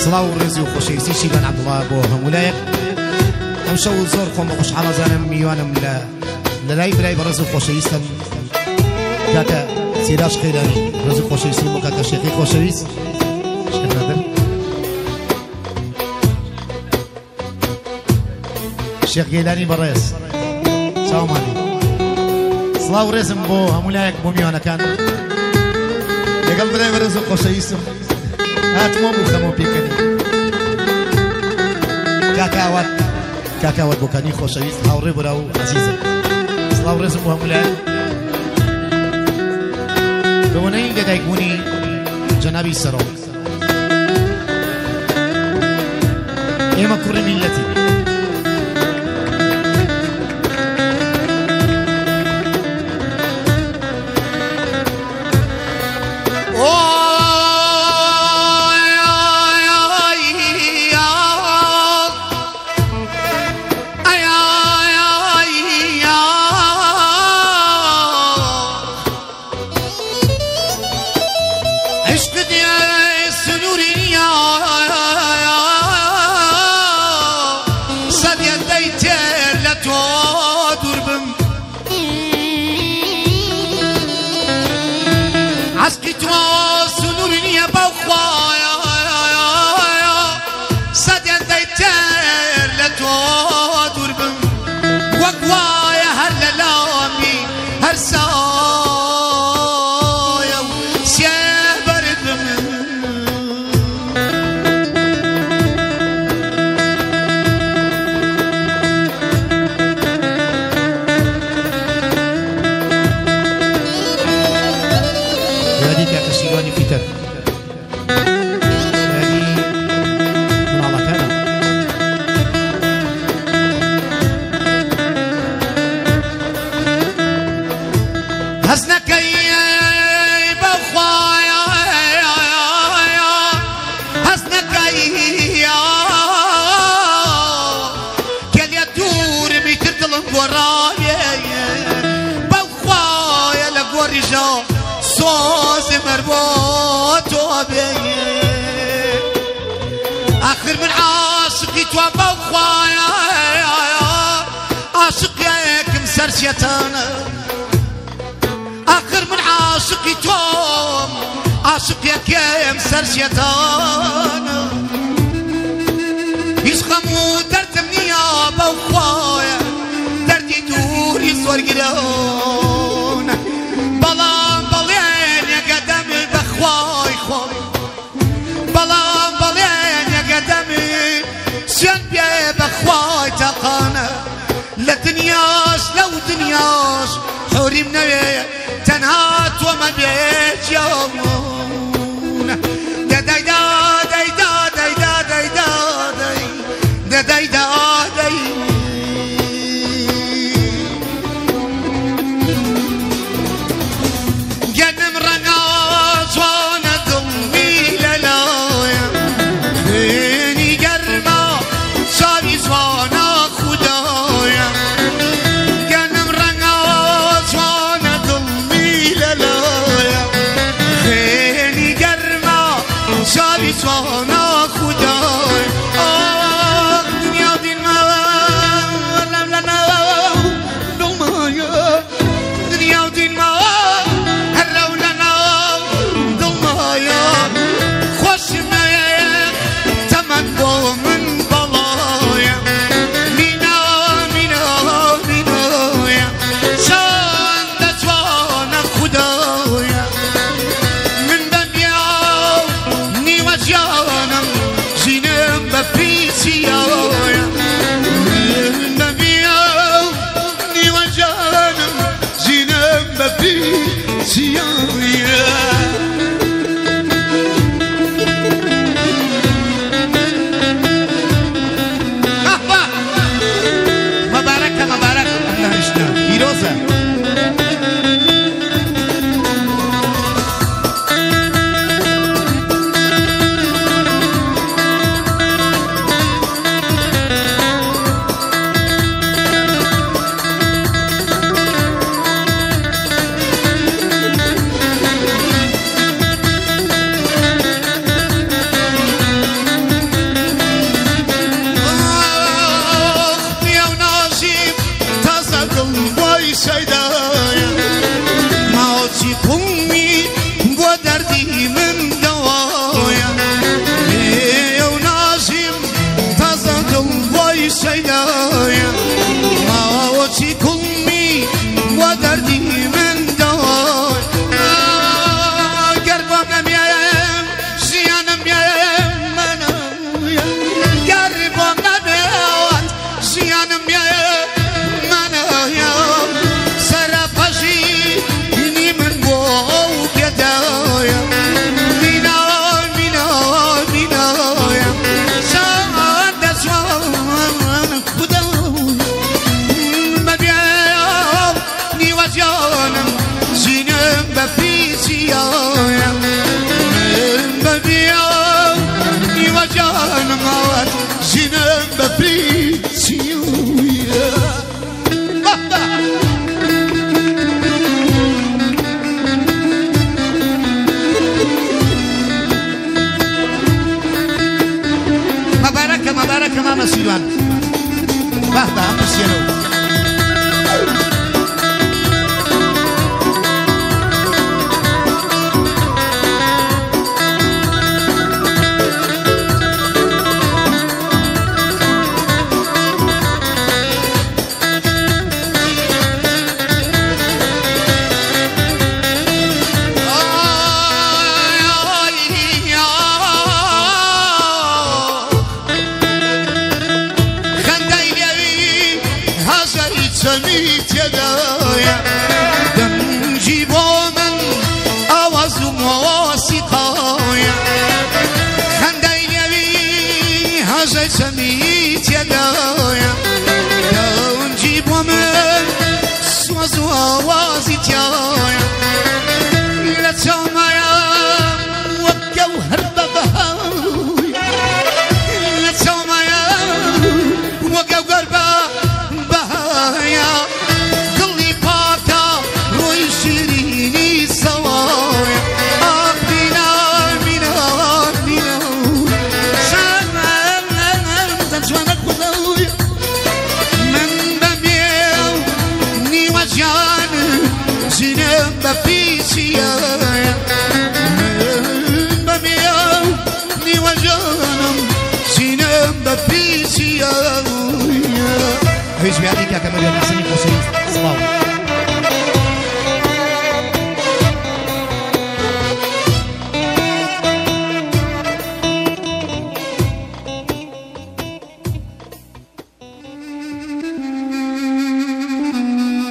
سڵاو و ڕێزی و خۆشەویستیشی بەن عەبدوڵڵا بۆ هەمولایەک ئەمشەو زۆر خۆم خۆشحاڵە زانم میوانم لە لای برای بەڕێز و خۆشەویستم کاکە سیراج خەیرانی ڕێز و خۆشەویستی بۆ کاکە شێخی خۆشەویست شێخ گەیلانی بەڕێز چاومانی سڵاو ڕێزم بۆ هەمولایەک بۆ میوانەکان لەگەڵ برای بەڕێز و خۆشەویستم هاتمۆ بوو خەمەوە پێکەنی کاکاوات بۆکانی خۆشەویست هاوڕێ بۆرا و عەزیزم سڵاو ڕێزم بۆ هەمولایەک بەوەنەی لەدایکبوونی جەنابی سەرۆک ئێمە کوڕی میلەتی آخر من عاشقی تو بخوایا عاشق یکم سرشیتانه آخر من عاشقی تو عاشق یکم سرشیتانه هیچ خمو دردم نیا بخوایا دردی دوری زور گرونه بلام بلین یقدم بخوای خوای بلام بلين يا قدمي سين بيه بخواي تقانا لا دنياش لو دنياش حوري منوي تنهات وما بيت يومون دا دا دا دا دا دا دا دا دا دا جنم رناز وانا دمي للايا بيني قرما صاري زوانا خدايا جنم رناز وانا دمي للايا بيني وجانم آوت زینم بپریسیویه مبارك ماما سيلوان بهدا هم بسيرو سميت يدايا دمجي بومن أواز مواسقايا خندي لي هذا سميت يدايا دمجي بومن سواز أوازي تيايا لا تسمعيا وكوهر ببهايا لا تسمعيا وكوهر ببهايا قلبي باتا روي شيريني سوايا بينا بينا بينا شانا تنشوانك وذويا من بميو ني وجان زينب بفيسيا من بميو ني وجان زينب بفيسيا هيش بيعطيك يا كمال يا محسن القصير صلاة